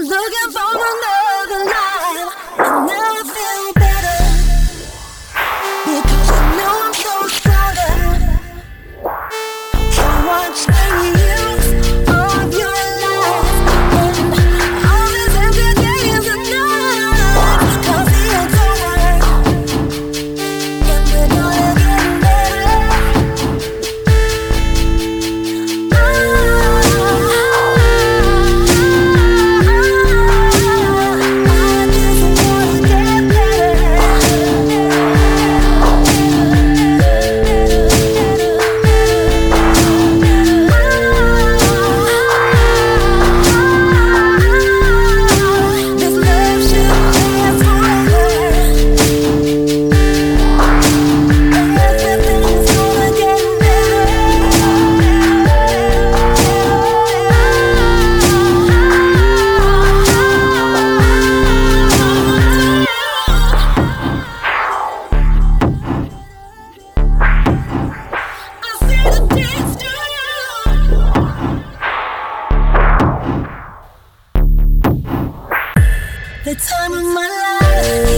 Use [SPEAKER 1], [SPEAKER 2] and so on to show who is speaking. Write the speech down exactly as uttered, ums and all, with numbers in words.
[SPEAKER 1] looking for another life. I never feel better because I know I'm so stronger. So what's the use of your life when all this empty days and nights? 'Cause the end's over and we're gonna get better. The time of my life.